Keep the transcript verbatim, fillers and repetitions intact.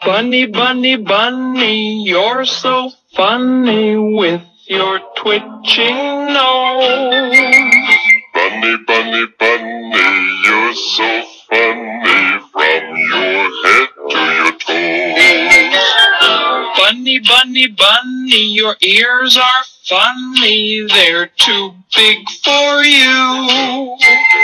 Bunny, bunny, bunny, you're so funny with your twitching nose. Bunny, bunny, bunny, you're so funny from your head to your toes. Bunny, bunny, bunny, your ears are funny, they're too big for you.